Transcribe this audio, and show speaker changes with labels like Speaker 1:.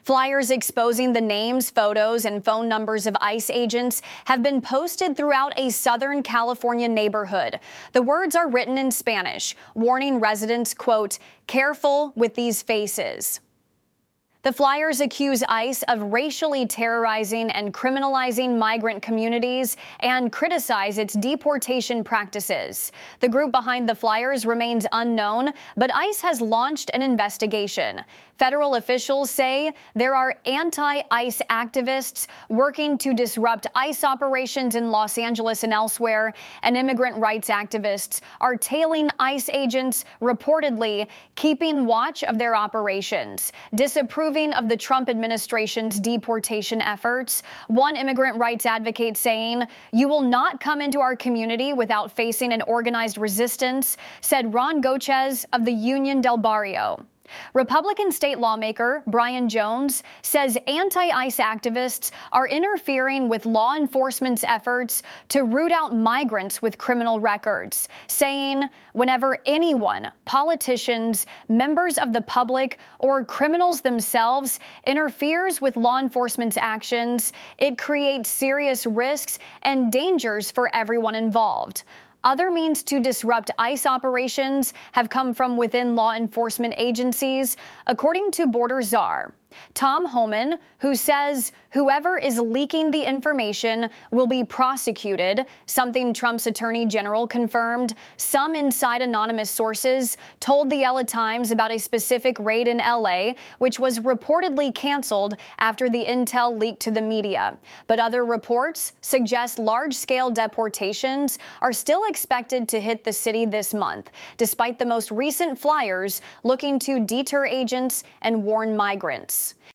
Speaker 1: Flyers exposing the names, photos, and phone numbers of ICE agents have been posted throughout a Southern California neighborhood. The words are written in Spanish, warning residents, quote, "Careful with these faces." The flyers accuse ICE of racially terrorizing and criminalizing migrant communities and criticize its deportation practices. The group behind the flyers remains unknown, but ICE has launched an investigation. Federal officials say there are anti-ICE activists working to disrupt ICE operations in Los Angeles and elsewhere, and immigrant rights activists are tailing ICE agents, reportedly keeping watch of their operations, disapproving of the Trump administration's deportation efforts. One immigrant rights advocate saying, "You will not come into our community without facing an organized resistance," said Ron Gochez of the Union del Barrio. Republican state lawmaker Brian Jones says anti-ICE activists are interfering with law enforcement's efforts to root out migrants with criminal records, saying whenever anyone, politicians, members of the public, or criminals themselves interferes with law enforcement's actions, it creates serious risks and dangers for everyone involved. Other means to disrupt ICE operations have come from within law enforcement agencies, according to Border Czar Tom Homan, who says whoever is leaking the information will be prosecuted, something Trump's attorney general confirmed. Some inside anonymous sources told the LA Times about a specific raid in LA, which was reportedly canceled after the intel leaked to the media. But other reports suggest large-scale deportations are still expected to hit the city this month, despite the most recent flyers looking to deter agents and warn migrants.